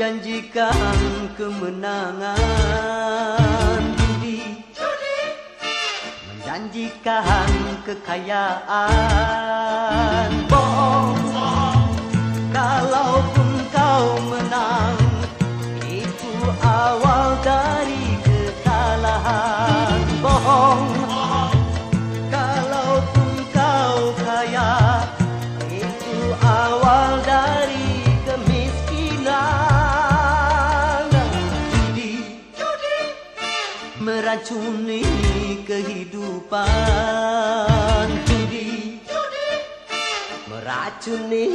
menjanjikan kemenangan judi, menjanjikan kekayaan. Bohong, kalaupun kau menang, itu awal dari kekalahan. Bohong, kalaupun kau kaya, itu awal dari kemiskinan. Judi meracuni kehidupan. Judi meracuni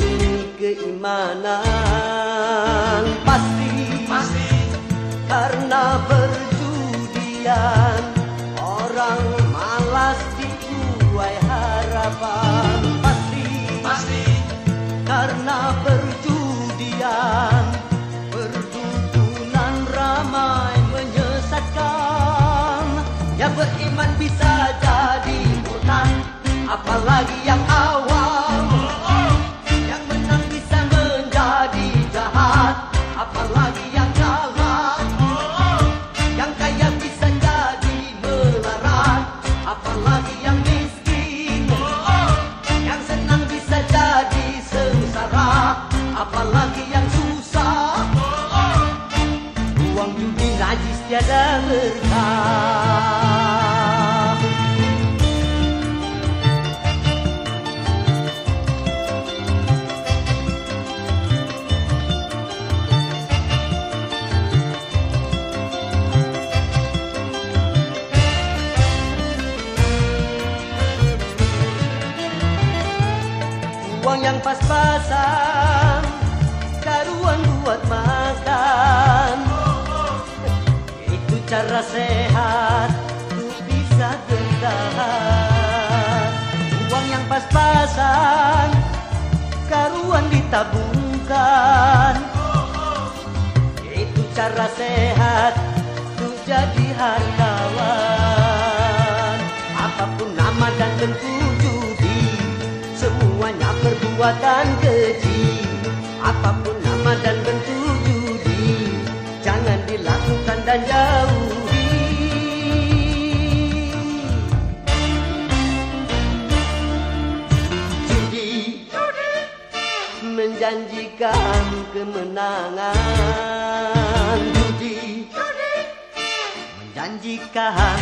keimanan. Pasti karena perjudian orang malas dibuai harapan. Pasti karena perjudian perdukunan ramai menyesatkan. Yang beriman bisa jadi murtad, apalagi yang awam. Yang menang bisa menjadi jahat, apalagi yang kalah. Yang kaya bisa jadi melarat, apalagi yang miskin. Yang senang bisa jadi sengsara, apalagi yang susah. Uang judi najis tiada berkah. Uang yang pas-pasan, karuan buat makan. Itu cara sehat untuk bisa bertahan. Uang yang pas-pasan, karuan ditabungkan. Itu cara sehat untuk jadi hartawan. Apapun nama dan bentuk judi, semuanya perbuatan keji. Apapun nama dan bentuk judi, jangan dilakukan dan jauhi. Judi menjanjikan kemenangan. Judi menjanjikan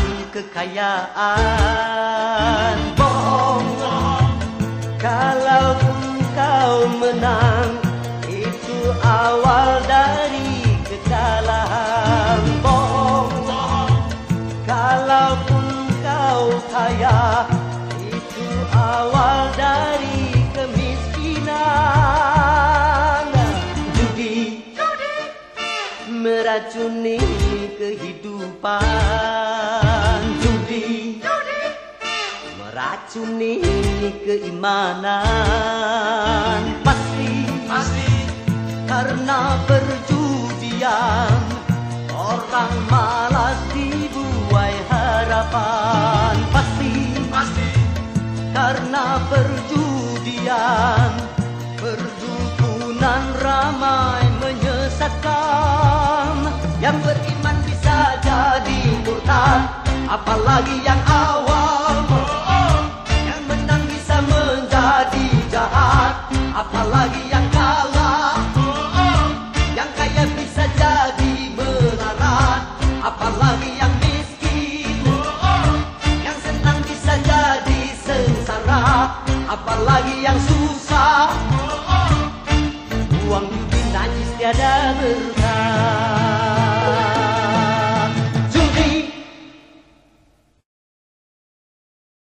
kekayaan. Bohong, kalaupun kau menang, itu awal dari kekalahan. Bohong, kalaupun kau kaya, itu awal dari kemiskinan. Judi meracuni kehidupan. Judi meracuni keimanan. Pasti karena perjudian orang malas dibuai harapan. Pasti karena perjudian perdukunan ramai menyesatkan. Yang beriman bisa jadi murtad, apalagi yang awam. Yang menang bisa menjadi jahat, apalagi yang kalah. Yang kaya bisa jadi melarat, apalagi yang miskin. Yang senang bisa jadi sengsara, apalagi yang susah.